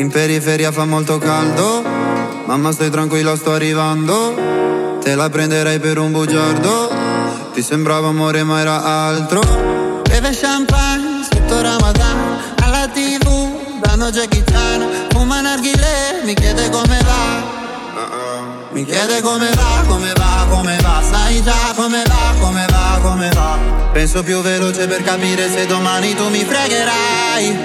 In periferia fa molto caldo, mamma stai tranquilla sto arrivando. Te la prenderei per un bugiardo, ti sembrava amore ma era altro. Beve champagne sotto Ramadan, alla TV danno Jackie Chan. Fuma narghilè, mi chiede come va. Mi chiede come va, come va, come va. Sai già come va, come va, come va. Penso più veloce per capire se domani tu mi fregherai.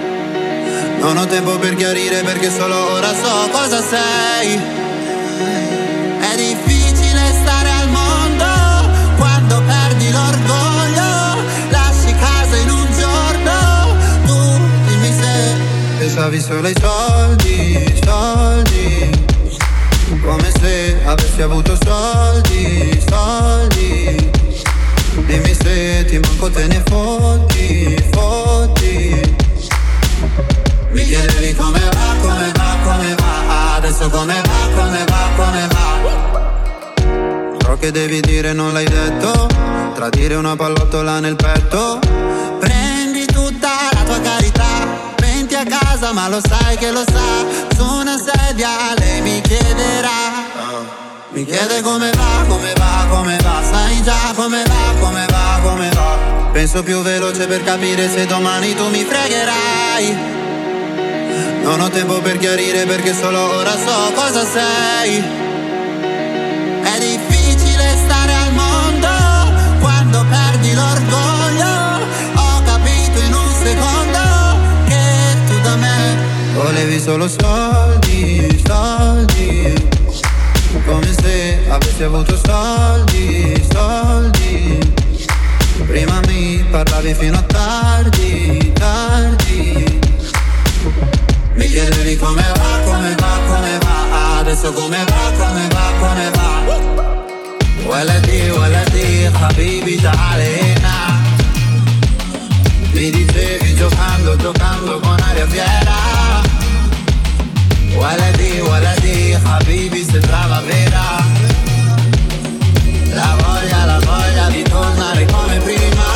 Non ho tempo per chiarire perché solo ora so cosa sei. È difficile stare al mondo quando perdi l'orgoglio. Lasci casa in un giorno, tu dimmi se pensavi solo ai soldi, soldi. Come se avessi avuto soldi, soldi. Dimmi se ti manco te ne fotti, fotti. Mi chiedevi come va, come va, come va. Adesso come va, come va, come va. So che devi dire non l'hai detto. Tradire una pallottola nel petto. Prendi tutta la tua carità. Venti a casa ma lo sai che lo sa. Su una sedia lei mi chiederà. Mi chiede come va, come va, come va. Sai già come va, come va, come va. Penso più veloce per capire se domani tu mi fregherai. Non ho tempo per chiarire perché solo ora so cosa sei. È difficile stare al mondo quando perdi l'orgoglio. Ho capito in un secondo che tu da me volevi solo soldi, soldi. Come se avessi avuto soldi, soldi. Prima mi parlavi fino a tardi, tardi. Mi chiedevi come va, come va, come va. Adesso come va, come va, come va. Waladi, habibi ta'alena. Mi dicevi giocando, giocando con aria fiera. Waladi, habibi sembrava vera. La voglia di tornare come prima.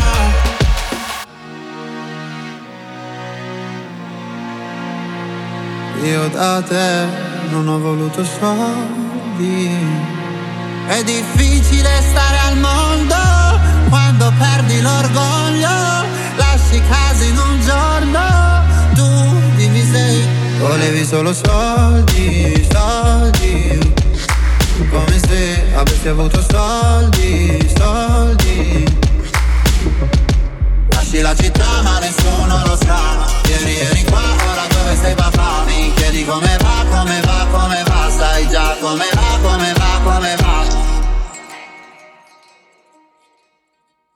Io da te non ho voluto soldi. È difficile stare al mondo quando perdi l'orgoglio. Lasci casa in un giorno, tu dimmi se volevi solo soldi, soldi. Come se avessi avuto soldi, soldi. Lasci la città ma nessuno lo sa. Ieri qua, ora dove sei papà? Mi chiedi come va, come va, come va. Sai già come va,